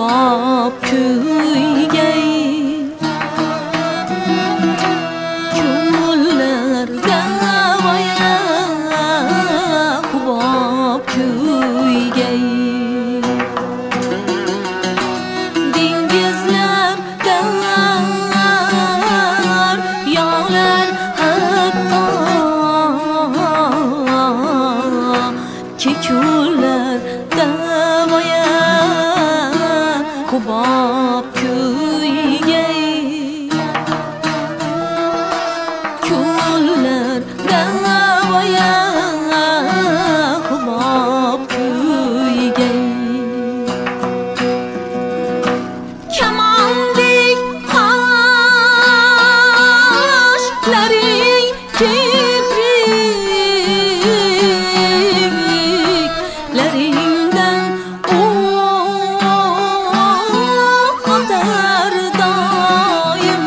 hubob kuygay ko'llarda voya hubob kuygay dengizlarda yog'lar hatto kekullarda voya hubob kuygay ko'llarda voya hubob kuygay kamondek qoshlaring kipriklaringdan otar doim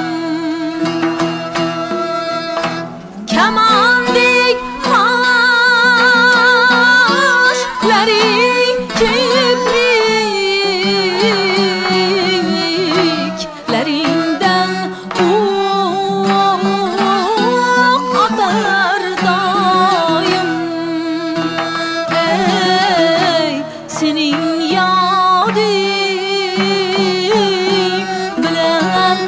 kamondek qoshlaring kipriklaringdan otar doim ey sening yoding bilan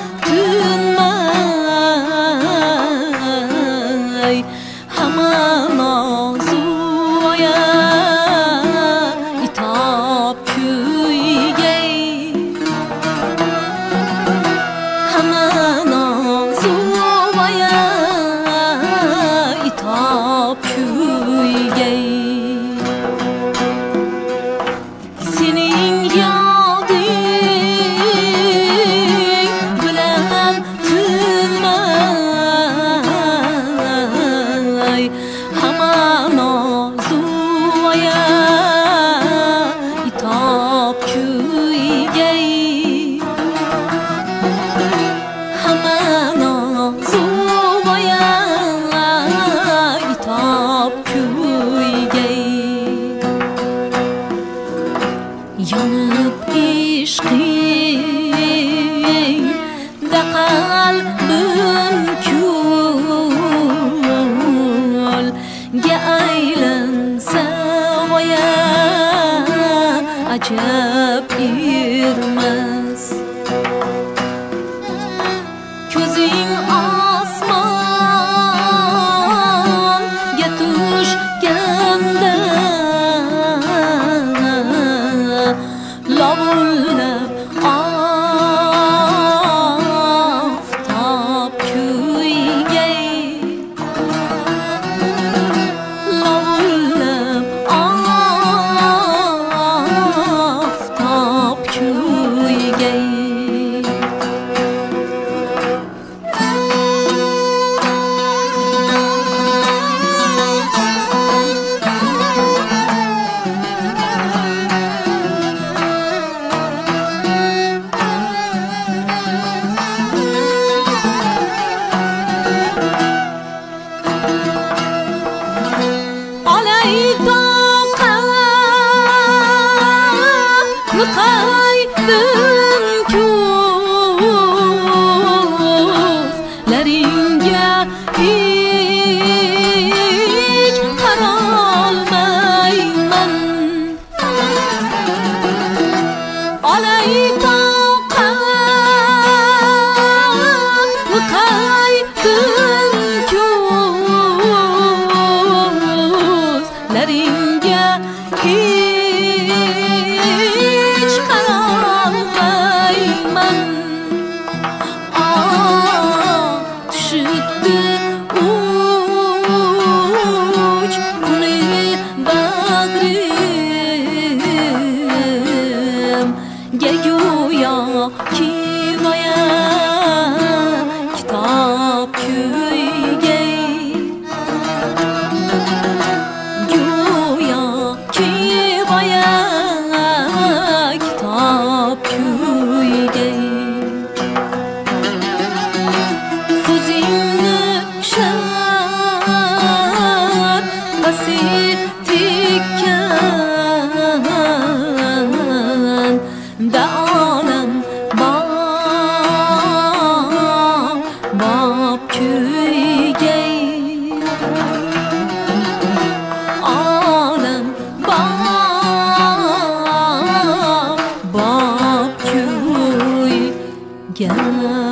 tinmay hamon orzuya itob kuygay hamon orzuya itob kuygay sening yoding bilan tinmay hamon orzuya itob kuygay hamon orzuya itob kuygay yonib ishqingda qalbim kulga aylansa voya ajab ermas ko'zing osmonga tushganda lovullab oftob kuygay lovullab oftob kuygay qaydim ko'zlaringga hech qarolmayman olay toqat qaydim ko'zlaringga hech qarolmayman tushibdi uch kuni bag'rimga go'yo kinoya kitob kuygay go'yo kinoya kitob kuygay so'zingni sharpasi tekkan da gel